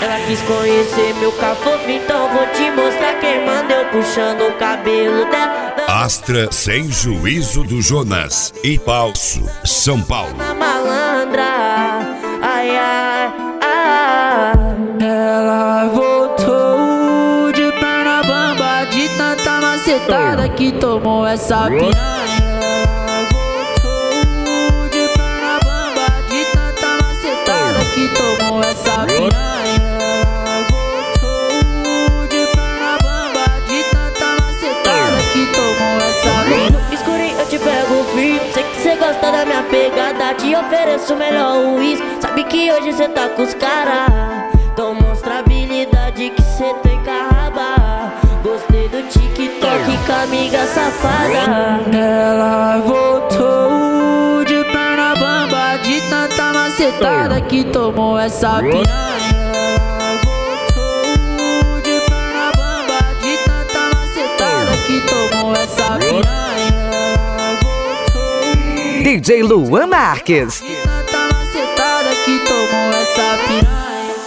Ela quis conhecer meu cafofo, então vou te mostrar quem manda eu puxando o cabelo dela. Astra Sem Juízo do Jonas e Falso, São Paulo. Na malandra, ai, ai, ai. Ela voltou de perna bamba, de tanta macetada que tomou essa piranha. Ela voltou de perna bamba, de tanta macetada que tomou essa piranha. Ela voltou de perna bamba, de tanta macetada que tomou essa piranha. No escurinho eu te pego firme, sei que cê gosta da minha pegada, te ofereço o melhor uísque. Sabe que hoje cê tá com os cara, então mostra a habilidade que cê tem com a raba. Gostei do TikTok com a amiga safada. Ela voltou de perna bamba, de tanta macetada que tomou essa piranha. Ela voltou de perna bamba, de tanta macetada que tomou essa piranha. Ela voltou DJ Luan Marques. de tanta macetada que tomou essa piranha.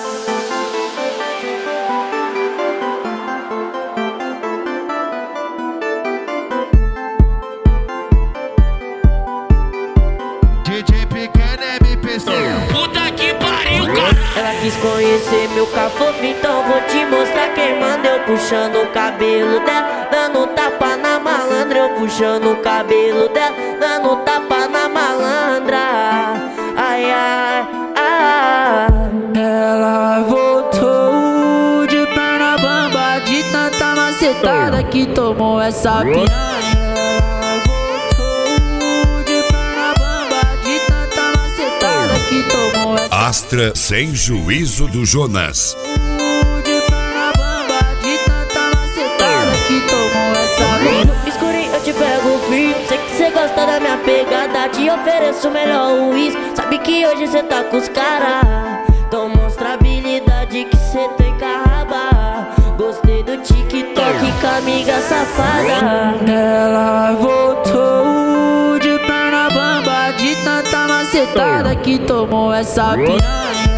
DJ Pequeno MPC. Puta que pariu, cara. Ela quis conhecer meu cafofo, então vou te mostrar quem manda eu puxando o cabelo dela. Dando tapa na malandra, eu puxando o cabelo dela. Dando tapa na malandra, ai, ai, ai. Ela voltou de perna bamba, de tanta macetada que tomou essa piranha. Ela voltou de perna bamba, de tanta macetada que tomou essa Astra Sem Juízo do Jonas. de perna bamba, de tanta macetada que tomou essa piranha. No escurinho eu te pego firme, sei que cê gosta da minha pegada, te ofereço o melhor uísque. Sabe que hoje cê tá com os cara, então mostra a habilidade que cê tem com a raba. Gostei do TikTok com a amiga safada. Ela voltou de perna bamba, de tanta macetada que tomou essa piranha.